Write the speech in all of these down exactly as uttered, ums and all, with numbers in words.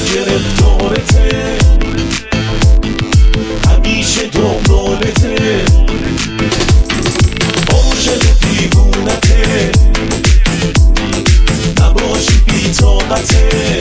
گرفتارته، همیشه دنبالته، عاشق دیوونته، نباشی بی‌طاقته.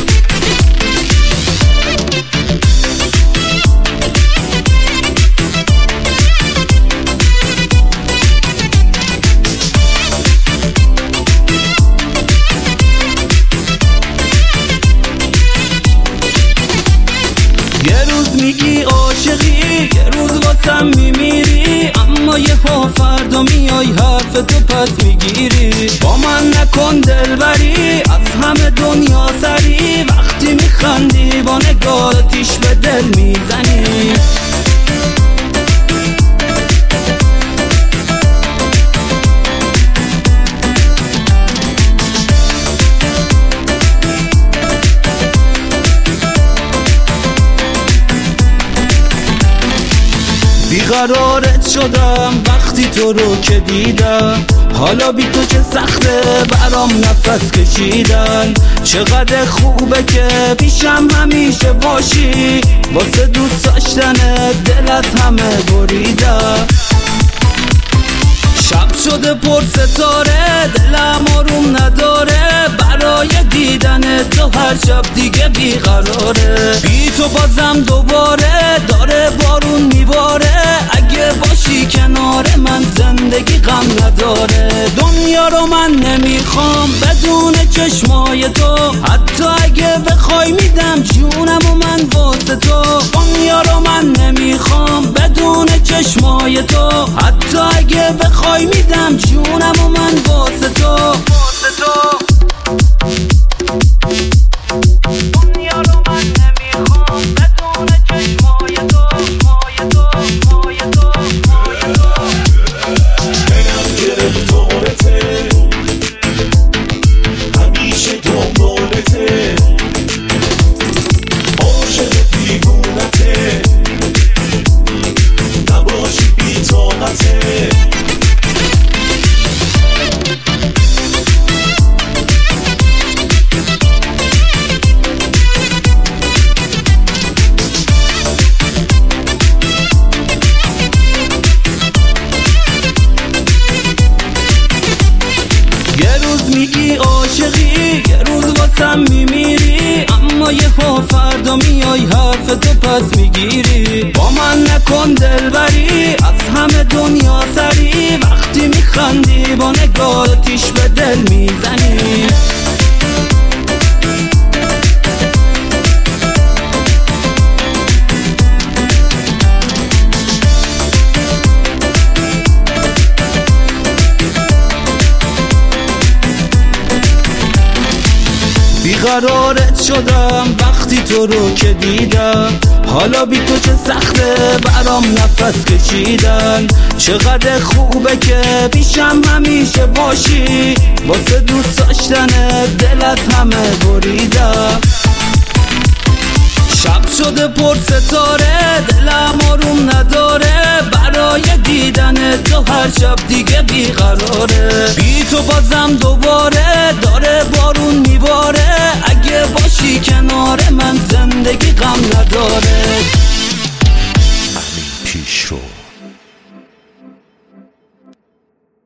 یه روز میگی عاشقی، یه روز واسم میمیری، اما یه ها فردا میای حرف تو پس میگیری. با من نکن دلبری، از همه دنیا سری، وقتی میخندی با نگاه تیش به دل میزنی. بیقرارت شدم وقتی تو رو که دیدم، حالا بی تو چه سخته برام نفس کشیدن. چقدر خوبه که پیشم همیشه باشی، واسه دوست داشتنت دل از همه بریدم. شب شده پر ستاره، دلم آروم نداره، برای دیدن تو هر شب دیگه بیقراره. بی تو بازم دوباره داره بارون میباره، اگه باشی کنار من زندگی غم نداره. دنیا رو من نمیخوام بدون چشمای تو، حتی اگه بخوای میدم جونم و من واسه تو. دنیا رو من نمیخوام بدون چشمای تو، حتی اگه بخوای میدم جونم و من واسه تو، واسه تو. دنیا رو من نمیخوام بدون چشمای تو، چشمای تو، چشمای تو، چشمای تو. دلم گرفتارته، همیشه دنبالته، عاشق دیوونته، نباشی بی‌طاقته. میگی عاشقی، یه روز واسم میمیری، اما یه ها فردا میای حرف تو پس میگیری. با من نکن دلبری، از همه دنیا سری، وقتی میخندی با نگاه تیش به دل میزنی. بیقرارت شدم وقتی تو رو که دیدم، حالا بی تو چه سخته برام نفس کشیدن. چقدر خوبه که پیشم همیشه باشی، واسه دوست داشتنت دل از همه بریدم. شب شده پر ستاره، دلم آروم نداره، برای دیدن تو هر شب دیگه بیقراره. بی تو بازم دوباره داره بارون میباره، اگه باشی کنار من زندگی غم نداره. امین پیشرو.